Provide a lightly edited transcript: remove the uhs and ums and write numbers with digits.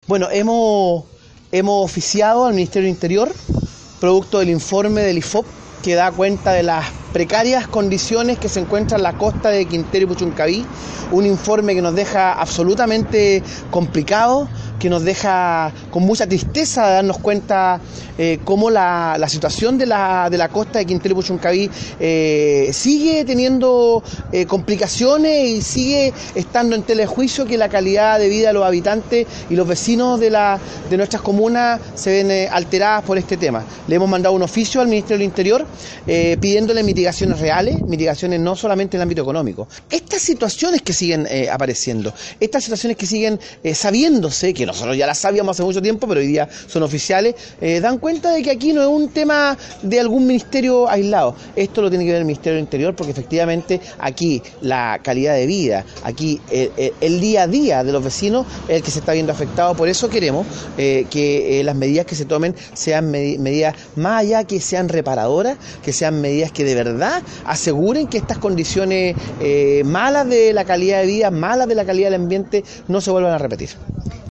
Bueno, hemos oficiado al Ministerio del Interior, producto del informe del IFOP, que da cuenta de las precarias condiciones que se encuentran en la costa de Quintero y Puchuncaví, un informe que nos deja absolutamente complicado, que nos deja con mucha tristeza de darnos cuenta cómo la situación de la costa de Quintero y Puchuncaví sigue teniendo complicaciones y sigue estando en tela de juicio, que la calidad de vida de los habitantes y los vecinos de nuestras comunas se ven alteradas por este tema. Le hemos mandado un oficio al Ministerio del Interior pidiéndole mitigaciones reales, mitigaciones no solamente en el ámbito económico. Estas situaciones que siguen apareciendo, estas situaciones que siguen sabiéndose, que nosotros ya las sabíamos hace mucho tiempo, pero hoy día son oficiales, dan cuenta de que aquí no es un tema de algún ministerio aislado. Esto lo tiene que ver el Ministerio del Interior, porque efectivamente aquí la calidad de vida, aquí el día a día de los vecinos es el que se está viendo afectado. Por eso queremos que las medidas que se tomen sean medidas más allá que sean reparadoras, que sean medidas que de verdad aseguren que estas condiciones malas de la calidad de vida, malas de la calidad del ambiente, no se vuelvan a repetir.